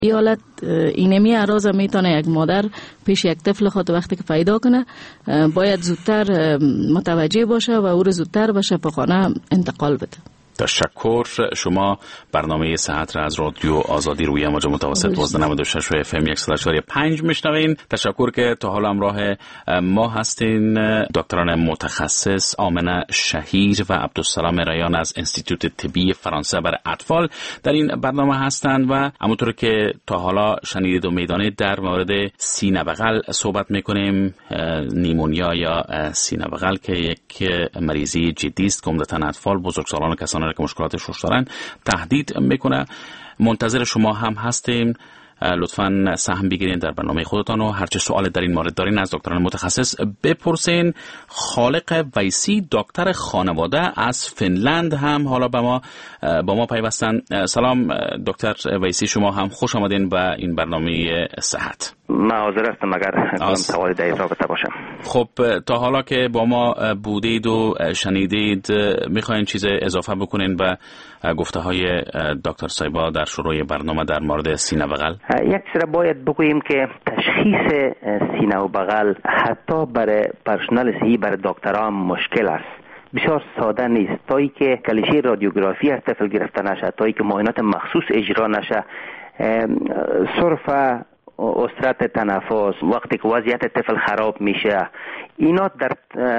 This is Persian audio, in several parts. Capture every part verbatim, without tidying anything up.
این حالت اینمی اعراض میتونه یک مادر پیش یک طفل خود وقتی که پیدا کنه باید زودتر متوجه باشه و او رو زودتر به شفاخانه انتقال بده. تشکر. شما برنامه صحت را از رادیو آزادی روی امواج متوسط دوازده نود و شش و اف ام صد و چهار و پنج میشنوین. تشکر که تا حالا همراه ما هستین. دکتران متخصص آمنه شهیر و عبدالسلام ریان از انستیتوت طبی فرانسه برای اطفال در این برنامه هستند و همونطور که تا حالا شنیدید و میدانید در مورد سینه بغل صحبت میکنیم. نیمونیا یا سینه بغل که یک مریضی جدی است که عمدتاً اطفال، بزرگسالان و کسانی که مشکلات شش دارن تهدید میکنه. منتظر شما هم هستیم. لطفاً سهم بگیرین در برنامه خودتان و هرچه سوال در این مورد دارین از دکتران متخصص بپرسین. خالق ویسی دکتر خانواده از فنلند هم حالا با ما با ما پیوستن. سلام دکتر ویسی، شما هم خوش آمدین به این برنامه صحت. من حاضر هستم اگر کنم سوالی در این رابطه باشم. خب تا حالا که با ما بودید و شنیدید میخواین چیز اضافه بکنین به گفته های دکتر سایبا در شروع برنامه در مورد سینه بغل؟ یک چیز باید بگوییم که تشخیص سینه و بغل حتی برای پرسنل صحی برای دکتران مشکل است. بسیار ساده نیست. تا ای که کلیشه رادیوگرافی از طفل گرفته نشه، تا ای که معاینات مخصوص اجرا نشه، سرفه، استرات تنفس، وقتی که وضعیت طفل خراب میشه، اینا در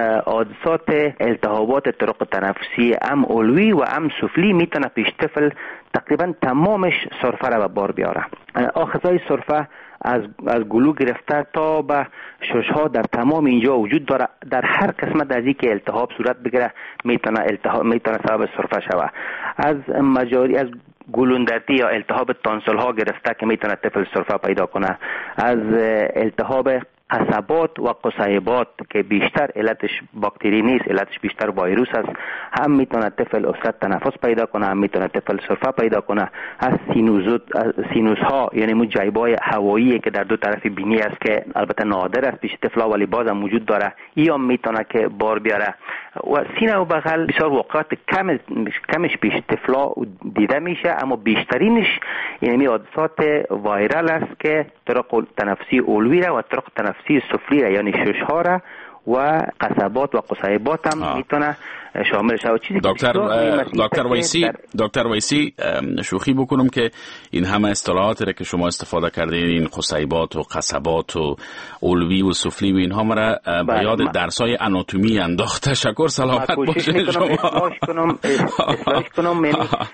حادثات التهابات طرق تنفسی هم علوی و هم سفلی میتونه پیش طفل تقریبا تمامش سرفه را به بار بیاره. آخذای سرفه از از گلو گرفته تا به ششها در تمام اینجا وجود داره. در هر قسمت از این که التهاب صورت بگیره میتونه التهاب میتونه سبب سرفه شوه. از مجاری از گلوندرتی یا التهاب تانسل ها گرفته که میتونه طفل سرفه پیدا کنه، از التهاب قصبات و قصیبات که بیشتر علتش باکتری نیست، علتش بیشتر ویروس است، هم میتونه طفل عسرت تنفس پیدا کنه، هم میتونه طفل سرفه پیدا کنه. از سینوزوت سینوس ها یعنی مو جیبای هوایی که در دو طرف بینی است که البته نادر است پیش طفلا ولی باز هم وجود داره، این هم میتونه که بار بیاره. و سینه و بغل بسیار واقعات کم کمش پیش طفلا دیده میشه، اما بیشترینش یعنی حادثات وایرال است که طرق تنفسی علوی را و طرق تنفسی سفلی را یعنی شش ها را و قصبات و قصیبات هم میتونه شامل شود. چیزی دکتر دکتر ویسی دکتر ویسی شوخی بکنم که این همه اصطلاحاتی را که شما استفاده کردین، این قصیبات و قصبات و علوی و سفلی و اینها مرا به یاد درسای آناتومی انداخت. تشکر، سلامت باشید شما. اصلاحش کنم اصلاحش کنم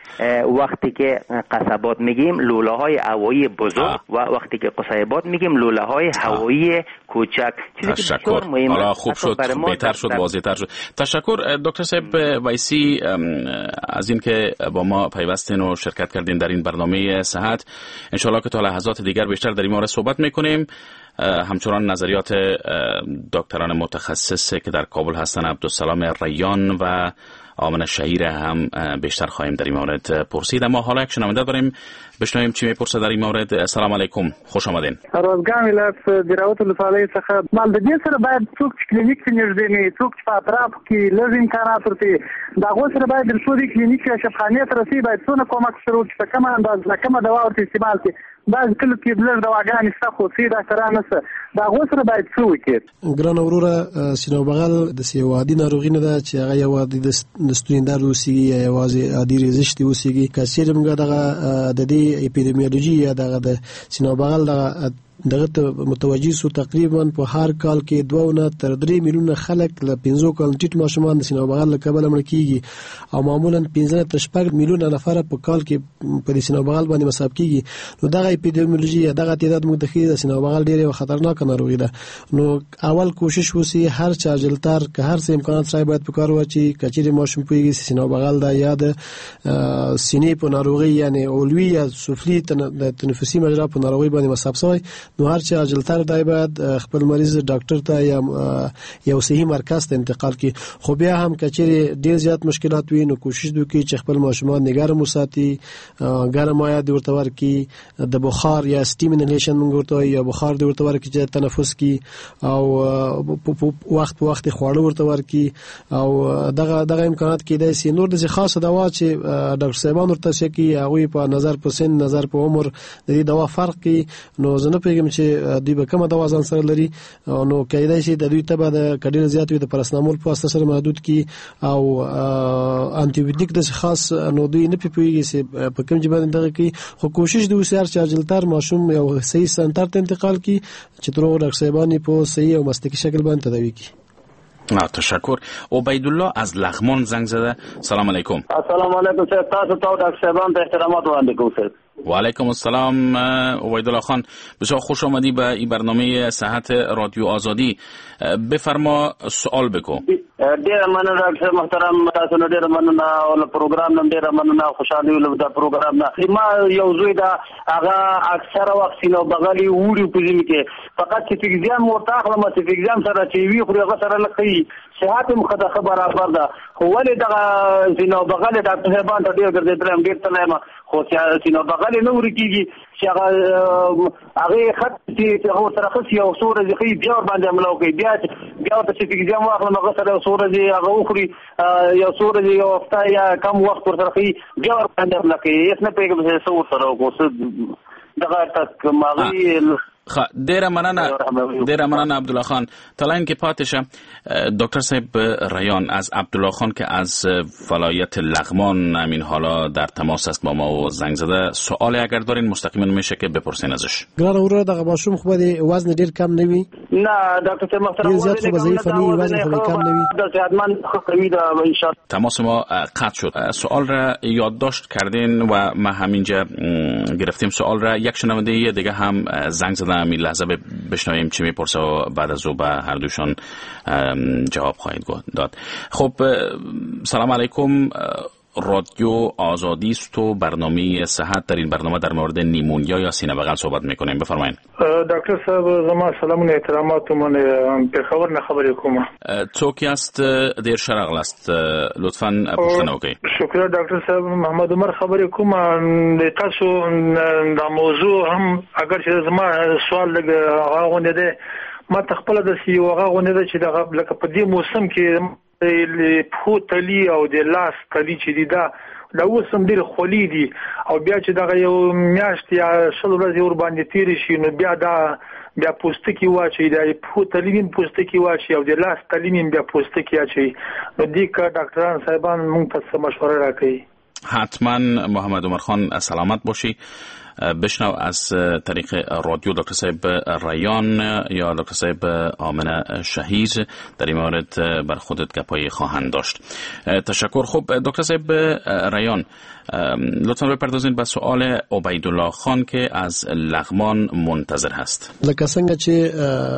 وقتی که قصبات میگیم لوله های هوایی بزرگ و وقتی که قصیبات میگیم لوله های هوایی کوچک. تشکر. حالا خوب شد، بهتر شد، واضح‌تر شد. تشکر دکتر صاحب ویسی از این که با ما پیوستین و شرکت کردین در این برنامه صحت. انشالله که تا لحظات دیگر بیشتر در این مورد صحبت میکنیم. همچنان نظریات دکتران متخصص که در کابل هستن عبدالسلام ریان و آمنه شهیر هم بیشتر خواهیم در این مورد پرسید. اما حالا یک شنونده داریم، بشنویم چی میپرسه در این مورد. السلام علیکم، خوش آمدین. روزګان ولایت دراوت ولسوالۍ څخه مال د دې سره باید څوک کلینیک ته نږدې نه څوک په اطراف کې لږ امکانات ورته دا غو سره باید د شوري کلینیک یا شفاخانه ته رسي باید څونه کومک شروع چې کوم انداز کومه دوا ورته استعمال کړي. بعض کله کې بلډ دواګانې شته خو سي ډاکټران نه دا غو سره باید څه وکړي. ګران وروره سینه بغل د سیوادي ناروغي نه ده چې هغه یو د ستوریندار اوسېږي یا یوازې عادي رزشتي اوسېږي. کثیر موږ دغه د دې اپیډمیولوژي یا دغه د سینه بغل دغه دغه متوجي سو تقریبا په هر کال کې دوه نه تر درې میلیونه خلک له پنځو کال ټیټ ماشومان د سینه بغل له کبله مړ کیږي او معمولا پنځه تر شپږ میلیونه نفر په کال کې په سینه بغل باندې مصاب کیږي. نو دغه اپیډمیولوژي یا دغه تعداد موږ د خې د سینه بغل ډیره خطرناک ناروغي ده. نو اول کوشش وسی هر چا جلتر که هر څه امکانات سره باید په کار واچي کچېره ماشوم پويږي سینه بغل دا یا د سینې په ناروغي یعنی اولوي یا سفلی تنفسي مجرا په ناروغي باندې مصاب شوی نو هر چې عاجلتر دی باید خپل مریض ډاکټر ته یا یو صحي مرکز ته انتقال کړي. خو بیا هم کچېرې ډیر زیات مشکلات وي نو کوشش وکړي چې خپل ماشومان نگرم وساتي، ګرم مایع د ورته ورکړي، د بخار یا سټیم انهلیشن موږ ورته یا بخار د ورته ورکړي چې تنفس کی او وخت په وخت خواړه ورته ورکړي او دغه دغه امکانات کېدای شي. نور د خاصه دوا چې ډاکټر صاحبان ورته شي کی هغه په نظر په سن نظر په عمر د دې دوا فرق کی نو زه نه پیږم چې دوی به کومه دوا ځان سره لري نو کېدای شي د دوی ته د کډیر زیات وي د پراسنامول په واسطه سره محدود کی او انټي بایوټیک د خاص نو دوی نه پیږي چې په کوم ځای باندې دغه کی. خو کوشش دوی سره چې عاجلتر ماشوم یو صحیح سنټر ته انتقال کی چې تر ډاکټر صاحبان په صحیح او مستقیم شکل باندې تداوی کی. تشکر. عبیدالله از لغمان زنگ زده. سلام علیکم. السلام علیکم سید. تاسو ته ډاکټر صاحبان ته احترامات وړاندې کوم سید. و علیکم السلام عبیدالله خان، بسیار خوش آمدی به این برنامه صحت رادیو آزادی. بفرما سوال بکو. ډیر مننه ډاکټر محترم، تاسو نه ډیر مننه او پروګرام نن ډیر مننه، خوشاله یم د پروګرام نه. ما یو زوی دا هغه اکثره وخت نو بغلی وړي پوزیم کې فقط چې ایگزام ورته خپل ما چې ایگزام سره چې وی خو هغه سره لکه صحت مخه خبره برابر ده. خو ولې دا سينو بغل ډاکټر صاحبان ته ډیر ګرځېدل ډیر تلم خو چې سينو بغل نه ورکیږي چې هغه هغه خط چې هغه سره خص یو صوره ځخی بیا باندې عملو کوي بیا بیا ته چې ایگزام واخله نو سره صوره دی هغه اخري یو صوره دی یو وخت یا کم وخت ورته کوي بیا باندې عملو کوي. اس نه پیګم چې صور سره وکړو دغه تک ماغي خ ډیره مننه ډیره مننه عبدالله خان. تلاین که پاتشه دکتر صاحب ریان از عبدالله خان که از ولایت لغمان همین حالا در تماس است با ما و زنگ زده، سوالی اگر دارین مستقیما میشه که بپرسین ازش. ګران اوره دغه ماشوم خو به وزن ډیر کم نه وي. نه ډاکټر صاحب محترم زیات خو به ضعیف نه وزن خو کم نه وي. د صحتمند خو کمی ده ان شاء الله. تماس ما قطع شد. سوال را یادداشت کردین و ما همینجا گرفتیم سوال را. یک شنونده دیگه هم زنگ زده این لحظه بشنویم چی میپرسه و بعد از او به هر دوشان جواب خواهید داد. خب سلام علیکم. رادیو آزادی است و برنامه صحت. در این برنامه در مورد نیمونیا یا سینه بغل صحبت میکنیم. بفرمایید. دکتر صاحب زما سلامونه احترامات من به خبر نه خبر کوم. څوک است دیر شرق است لطفاً پوښتنه وکړئ. شکر دکتر صاحب محمد عمر خبر کوم. تاسو دا موضوع هم اگر چې زما سوال لګ هغه غونډه ده ما تخپل د سی هغه غونډه ده چې د لکه په دې موسم کې په تلی او د لاس تلی چې دی دا دا وسم ډیر خولي دي او بیا چې دا یو میاشت یا شل ورځې ور باندې تیر شي نو بیا دا بیا پوستکی واچي دا په تلی من پوستکی واچي او د لاس تلی من بیا پوستکی واچي نو دې کا ډاکټران صاحبان موږ ته مشوره راکړي. حتما محمد عمر خان سلامت باشی. بشنو از طریق رادیو دکتر صاحب ریان یا دکتر صاحب آمنه شهیر در این مورد بر خودت گپایی خواهند داشت. تشکر. خب دکتر صاحب ریان لطفا بپردازین به سوال عبیدالله خان که از لغمان منتظر هست. لکه څنګه چې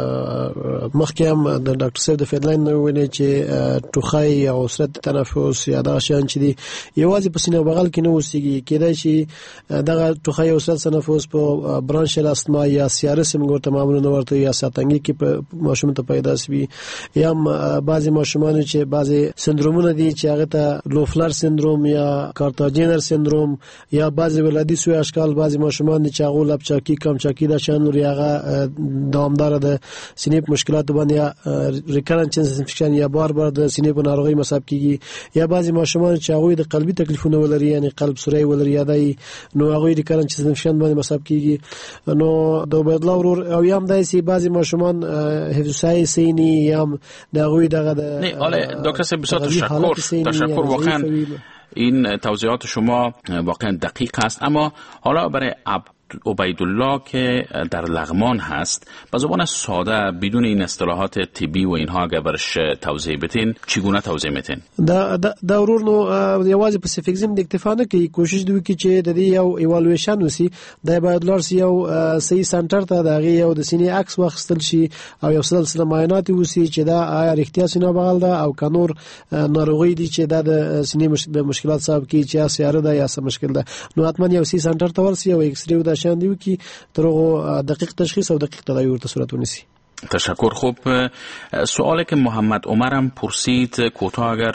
مخکې هم د ډاکټر صاحب د فیدلاین نو ویلي چې ټوخی او سرعت تنفس یا دا شان چې دی یوازې په سینه بغل کې نه وسیږي کېدای شي دغه ټوخی او سرعت تنفس په برانشل استما یا سیارس موږ ته معمولا ورته یا ساتنګي کې په ماشوم ته پیدا شي یا بعضی ماشومان چې بعضی سندرومونه دي چې هغه ته لوفلر سندروم یا کارتاجنر سندروم یا بعضی ولادي سوی اشکال بعضی ماشومان چې هغه لپچاکی کم چاکی دا شان لري هغه دوامدار د سینې مشکلات باندې ریکرنت انفیکشن یا بار بار د سینې په ناروغي مصاب کیږي یا بعضی ماشومان چې هغه د قلبي تکلیفونه ولري یعنی قلب سوري ولري یا دای نو هغه ریکرنت انفیکشن باندې مصاب کیږي نو د بدلا ورور او یم دایسي بعضی ماشومان حفظای سینی یا دغه دغه د نه آله دکتر صاحب بسیار تشکر تشکر واقعا این توضیحات شما واقعا دقیق است. اما حالا برای عبیدالله که در لغمان هست به زبان ساده بدون این اصطلاحات طبی و اینها اگر برش توضیح بتین چگونه توضیح میتین؟ دا دا ورور نو یوازې په سفیکزم د اکتفا نه کوي کوشش دوی کی چې د دې یو ایوالویشن وسی د عبیدالله یو صحیح سنټر ته دغه یو د سینې عکس واخستل شي او یو سلسله معاینات وسی چې دا آیا اړتیا سینه بغل ده او کنور ناروغي دي چې د سینې مشکلات صاحب کی چې سیاره ده یا څه مشکل ده نو حتما یو سی سنټر ته ورسی او ایکس ری پشاندیو کی ترغو دقیق تشخیص او دقیق تداوی ورته صورت ونیسی. تشکر. خوب، سوالی که محمد عمرم پرسید کوتاه اگر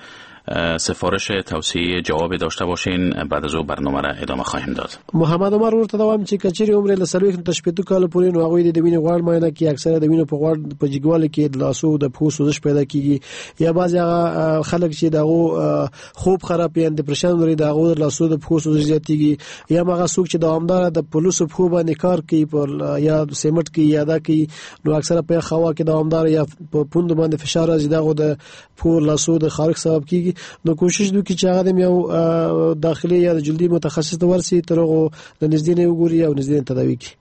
سفارش توصیه جواب داشته باشین بعد از او برنامه را ادامه خواهیم داد. محمد عمر ورته دوام چې کچری عمر له سلوي تشپیتو کال پورې نو هغه د وینې غوړ ماینه کې اکثره د وینې په غوړ په جګوال کې د لاسو د پوسو سوزش پیدا کیږي یا بعضی هغه خلک چې دغه خوب خراب یا ډیپریشن لري دغه لاسو د پوسو سوزش زیاتیږي یا هغه څوک چې دوامدار د پولیسو په باندې کار کوي پر یا سیمټ کې یا دا کوي نو اکثره په خوا کې دوامدار یا په پوند باندې فشار راځي دغه د پور لاسو د خارق سبب کیږي. نو کوشش وکړي چې هغه د یو داخلي یا جلدی متخصص ته ورسي ترغه د نږدې نه وګوري او نږدې تداوی کړي.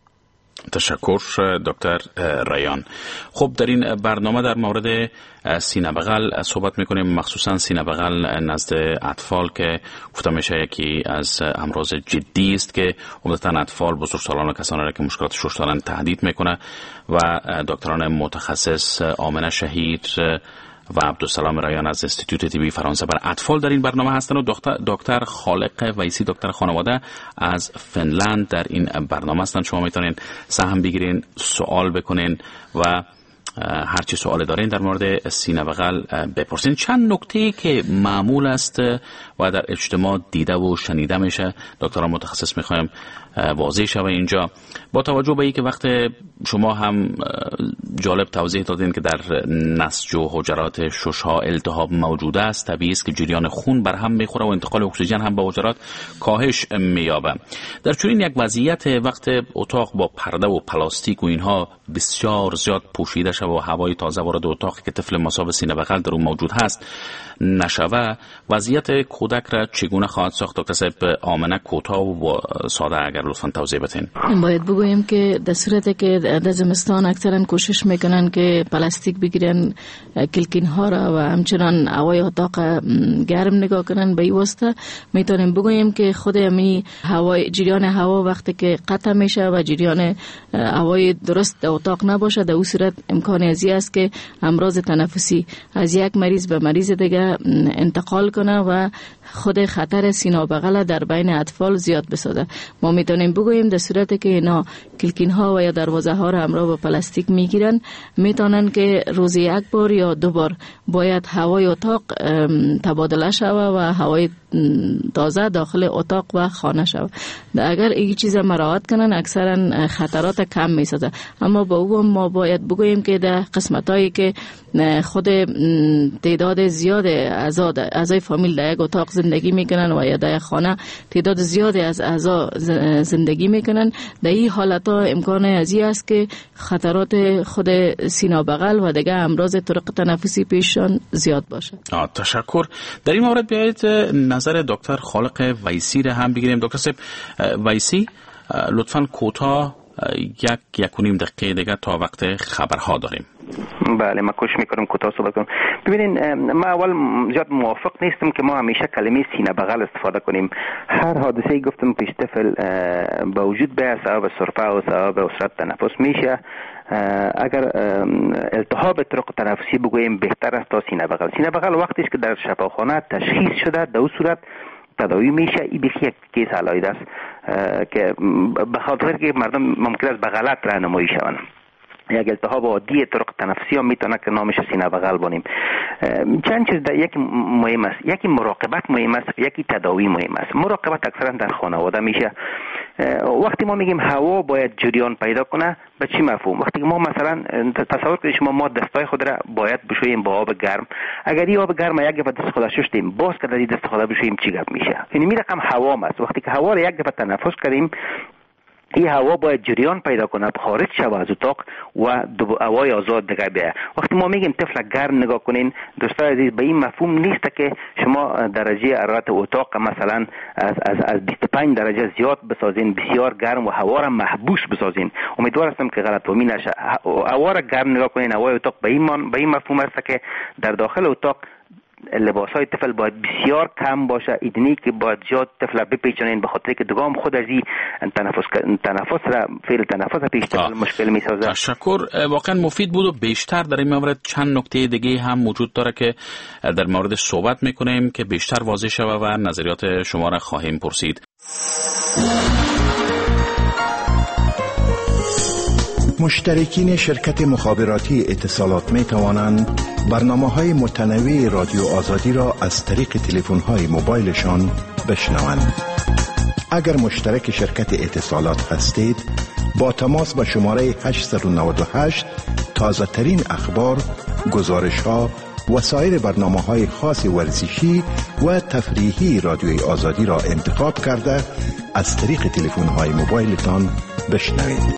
تشکر دکتر ریان. خب در این برنامه در مورد سینه بغل صحبت میکنیم، مخصوصا سینه بغل نزد اطفال که گفته میشه یکی از امراض جدی است که عمدتاً اطفال، بزرگسالان و کسانی را که مشکلات شش دارند تهدید میکنه و دکتران متخصص آمنه شهید و عبدالسلام ریان از انستیتوت طبی فرانسه بر اطفال در این برنامه هستند و دکتر دکتر خالق ویسی، دکتر خانواده از فنلند در این برنامه هستند. شما میتونین سهم بگیرین، سوال بکنین و هر چی سوال دارین در مورد سینه بغل بپرسین. چند نکته که معمول است و در اجتماع دیده و شنیده میشه دکتران متخصص میخوایم واضح شوه اینجا، با توجه به اینکه وقت شما هم جالب توضیح دادین که در نسج و حجرات ششها التهاب موجود است، طبیعی است که جریان خون بر هم میخوره و انتقال اکسیژن هم به حجرات کاهش مییابه. در چنین یک وضعیت وقت اتاق با پرده و پلاستیک و اینها بسیار زیاد پوشیده شده و هوای تازه وارد اتاق که طفل مصاب سینه بغل در اون موجود هست نشوه، وضعیت کودک را چگونه خواهد ساخت؟ دکتر صاحب آمنه کوتاه و ساده اگر لطفاً توضیح بدین. باید بگویم که در صورتی که در زمستان اکثرا کوشش میکنن که پلاستیک بگیرن کلکین ها را و همچنان هوای اتاق گرم نگاه کنن، به این واسطه میتونیم بگویم که خود می هوای جریان هوا وقتی که قطع میشه و جریان هوای درست در اتاق نباشه، در اون صورت امکان ازی است که امراض تنفسی از یک مریض به مریض دیگه انتقال کنه و خود خطر سینه بغل در بین اطفال زیاد بسازه. ما میتونیم بگوییم در صورتی که اینا کلکین ها و یا دروازه ها را همراه با پلاستیک میگیرن، میتونن که روزی یک بار یا دو بار باید هوای اتاق تبادله شوه و هوای تازه داخل اتاق و خانه شوه. اگر این چیز مراعات کنن اکثرا خطرات کم میسازه. اما با او ما باید بگوییم که در قسمت هایی که خود تعداد زیاد اعضای فامیل در یک اتاق زندگی میکنن و یا در یک خانه تعداد زیادی از اعضا زندگی میکنن، در این حالت ها امکان ازی است که خطرات خود سینه بغل و دیگه امراض طرق تنفسی پیششان زیاد باشه. تشکر. در این مورد بیایید نظر دکتر خالق ویسی را هم بگیریم. دکتر صاحب ویسی لطفاً کوتاه یک یک و نیم دقیقه دیگه تا وقت خبرها داریم. بله، من کوشش میکنم کوتاه صحبت کنم. ببینین، ما اول زیاد موافق نیستم که ما همیشه کلمه سینه بغل استفاده کنیم. هر حادثه گفتم پیش طفل با وجود به سبب سرفه و سبب عسرت تنفس میشه. اگر التهاب طرق تنفسی بگوییم بهتر است تا سینه بغل. سینه بغل وقتی است که در شفاخانه تشخیص شده، در اون صورت تداوی میشه. این بخی یک کیس علایده است که به خاطر که مردم ممکن است به غلط راهنمایی شوند. یک التهاب عادی طرق تنفسی هم میتونه که نامش سینه بغل بانیم. چند چیز در یکی مهم است، یکی مراقبت مهم است، یکی تداوی مهم است. مراقبت اکثرا در خانواده میشه. وقتی ما میگیم هوا باید جریان پیدا کنه، به چی مفهوم؟ وقتی ما مثلا تصور کنید شما ما دستای خود را باید بشوییم با آب گرم، اگر این آب گرم یک دفعه دست خود شستیم باز که در دست خود بشوییم چی گپ میشه؟ یعنی می رقم هوا است. وقتی که هوا را یک دفعه تنفس کردیم، این هوا باید جریان پیدا کنه، خارج شود از اتاق و هوای آزاد دیگه بیاید. وقتی ما میگیم طفل گرم نگاه کنین دوستان عزیز، به این مفهوم نیست که شما درجه حرارت اتاق مثلا از از از بیست و پنج درجه زیاد بسازین، بسیار گرم و هوا را محبوس بسازین. امیدوار هستم که غلطفهمی نشه. هوا را گرم نگاه کنین، هوای اتاق به این به این مفهوم است که در داخل اتاق لباس های طفل باید بسیار کم باشه، ایدنی که باید زیاد طفل بپیچونین، به خاطر که دوام خود از این تنفس تنفس را فعل تنفس پیش طفل مشکل میسازه. تشکر. واقعا مفید بود و بیشتر در این مورد چند نکته دیگه هم وجود داره که در موردش صحبت میکنیم که بیشتر واضح شود و نظریات شما را خواهیم پرسید. مشترکین شرکت مخابراتی اتصالات می توانند برنامه‌های متنوع رادیو آزادی را از طریق تلفن‌های موبایلشان بشنوند. اگر مشترک شرکت اتصالات هستید، با تماس به شماره هشت نه هشت تازه ترین اخبار، گزارش ها و سایر برنامه های خاص ورزشی و تفریحی رادیوی آزادی را انتخاب کرده از طریق تلفن های موبایلتان بشنوید.